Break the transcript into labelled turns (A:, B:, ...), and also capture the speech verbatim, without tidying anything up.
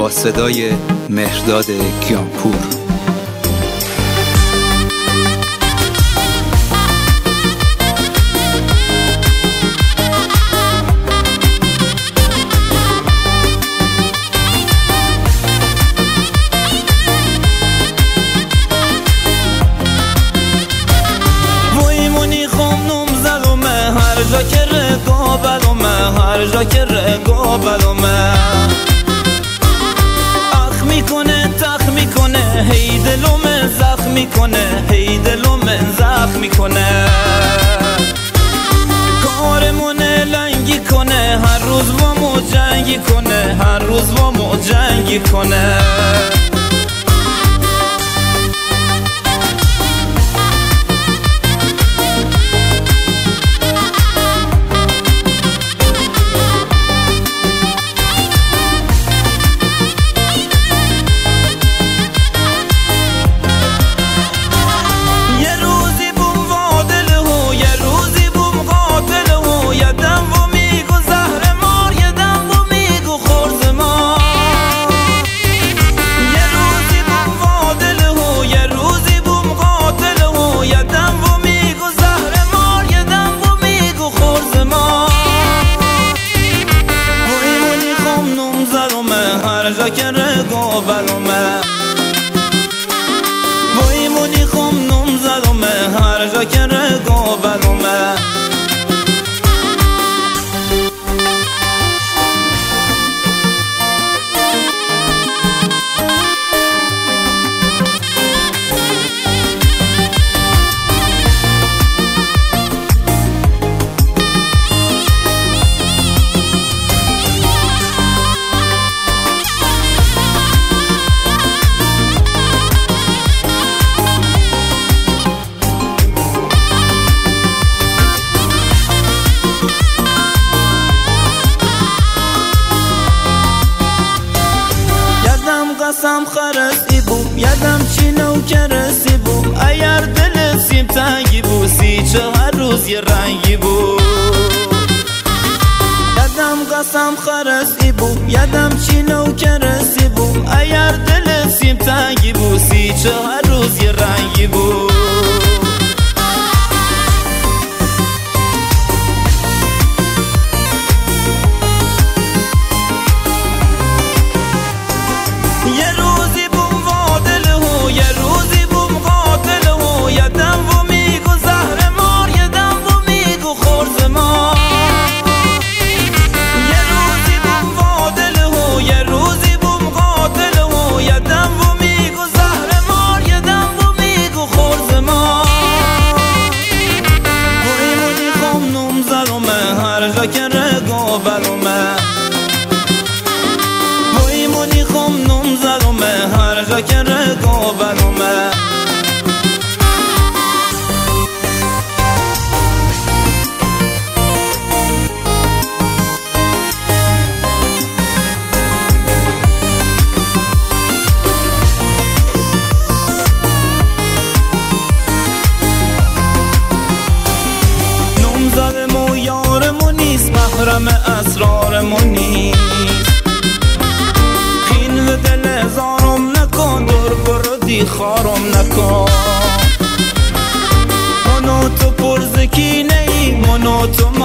A: با صدای مهرداد کیانپور.
B: هر جا که رگا بلومه هر جا که رگا بلومه اخ میکنه تخ میکنه هی دلومه زخم میکنه هی دلومه زخم میکنه کارمونه لنگی کنه هر روز وامو جنگی کنه هر روز وامو جنگی کنه هر جا که رگا بلومه وای مونی خم نم زدومه هر جا که رگا بلومه قسم خرسی بوم یادم چی نو کرسی بوم اگر دل سیم تنگی بو سی چه هر روز یه رنگی بو یادم قسم خرسی بوم یادم چی نو کرسی بوم اگر دل سیم تنگی بو سی چه هر روز یه رنگی بو هر جا که رگا بلومه وای مونی خم نم زدومه هر جا که رگا بلومه محرم اسرارمون نیست خین و دل هزارم نکن دور برودی خارم نکن منو تو پرزکی نی منو تو